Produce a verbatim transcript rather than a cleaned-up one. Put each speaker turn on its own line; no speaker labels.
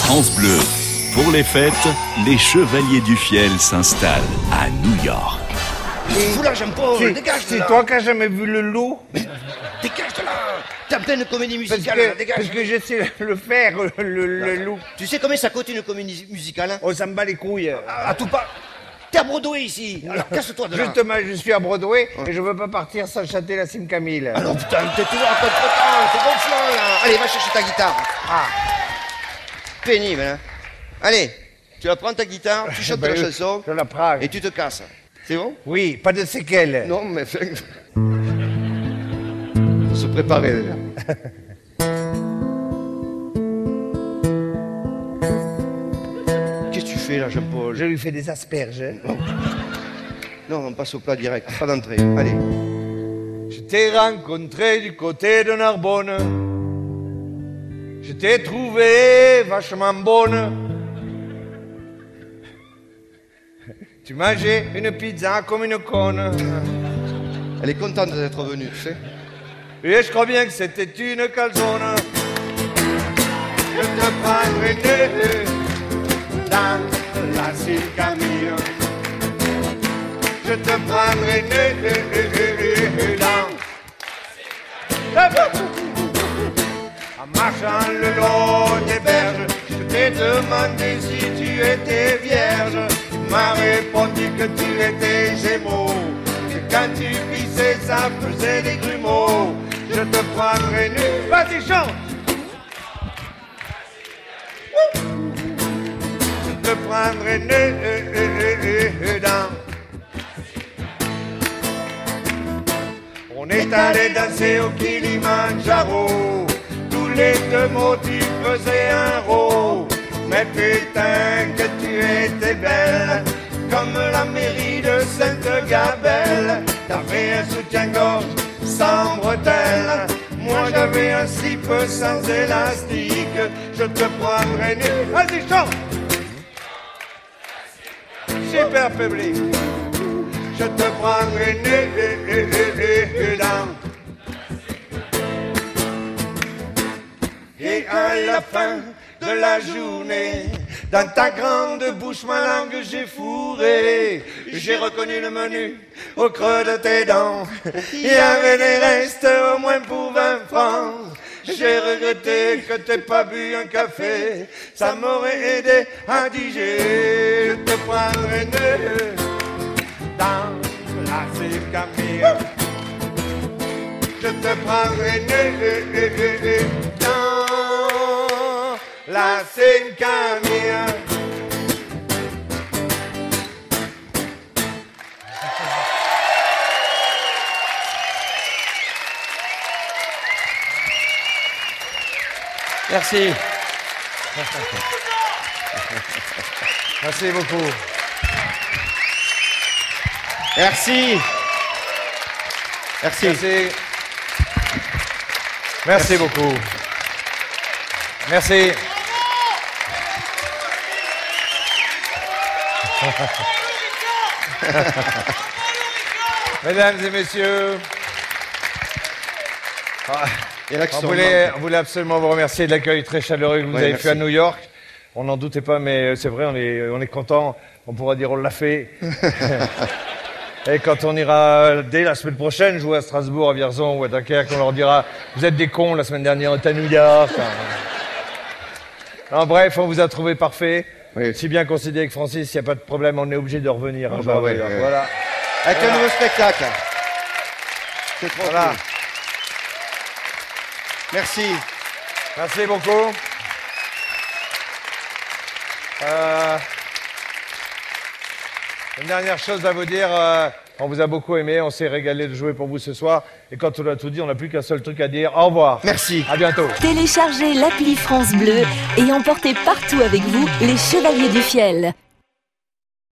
France Bleu. Pour les fêtes, les Chevaliers du Fiel s'installent à New York.
Fous là, Jean-Paul, dégage de
C'est
là.
toi qui n'as jamais vu le loup?
Dégage de là. T'es en pleine comédie
Parce
musicale,
que,
là, dégage.
parce que je sais le faire, le, le loup.
Tu sais combien ça coûte une comédie musicale, hein?
Oh, ça me bat les couilles.
à, à tout pas. T'es à Broadway ici. Alors casse-toi de là.
Justement, je suis à Broadway et je veux pas partir sans chanter la Sim Camille.
Alors putain, t'es toujours à contre-temps, t'es gonflant là. Allez, va chercher ta guitare.
Ah.
Pénible, hein. Allez, tu vas prendre ta guitare, tu chantes
Ben,
la
je-
chanson
je la prends.
et tu te casses. C'est bon?
Oui, pas de séquelles.
Non, mais faut se préparer déjà. Qu'est-ce que tu fais là, Jean-Paul?
Je lui fais des asperges.
Non, on passe au plat direct, pas d'entrée. Allez.
Je t'ai rencontré du côté de Narbonne. Je t'ai trouvé vachement bonne. Tu mangeais une pizza comme une conne.
Elle est contente d'être venue, tu sais.
Et je crois bien que c'était une calzone. Je te prendrai né dans la Sim Camille. Je te prendrai né dans... En marchant le long des berges, je t'ai demandé si tu étais vierge. Tu m'as répondu que tu étais gémeaux. Et quand tu pissais, ça faisait des grumeaux. Je te prendrai nu. Vas-y, chante! Je te prendrai nu dans... On est allé danser au Kilimanjaro. Tous les deux mots tu faisais un rot. Mais putain que tu étais belle, comme la mairie de Sainte-Gabelle. T'avais un soutien-gorge sans bretelles, moi j'avais un slip sans élastique. Je te prendrai nu. Vas-y, chante! Super public. Je te prendrai nu dans... Et à la fin de la journée, dans ta grande bouche, ma langue j'ai fourré. J'ai reconnu le menu au creux de tes dents. Il y avait des restes au moins pour vingt francs. J'ai regretté que t'aies pas bu un café. Ça m'aurait aidé à digérer. Je te prendrai ne dans la Sim Camille. Je te prendrai ne dans la Sim Camille.
Merci.
Merci beaucoup.
Merci. Merci.
Merci. Merci beaucoup. Merci. Mesdames et messieurs, ah,
Et là, qui
on,
sont
voulait,
morts.
on voulait absolument vous remercier de l'accueil très chaleureux que vous
Ouais,
avez
merci.
fait à New York. On n'en doutait pas, mais c'est vrai, on est, on est content. On pourra dire on l'a fait. Et quand on ira, dès la semaine prochaine, jouer à Strasbourg, à Vierzon ou à Dunkerque, on leur dira « Vous êtes des cons, la semaine dernière, on était à New York. » Non, bref, on vous a trouvé parfait.
Oui.
Si bien considéré que Francis, il n'y a pas de problème, on est obligé de revenir.
Ah
un
bah
jour à
ouais,
New York.
ouais.
Voilà.
Avec un nouveau spectacle. C'est trop
Voilà.
cool. Merci.
Merci beaucoup. Euh, une dernière chose à vous dire, euh, on vous a beaucoup aimé, on s'est régalé de jouer pour vous ce soir. Et quand on a tout dit, on n'a plus qu'un seul truc à dire. Au revoir.
Merci.
À bientôt.
Téléchargez l'appli France Bleu et emportez partout avec vous les Chevaliers du Fiel.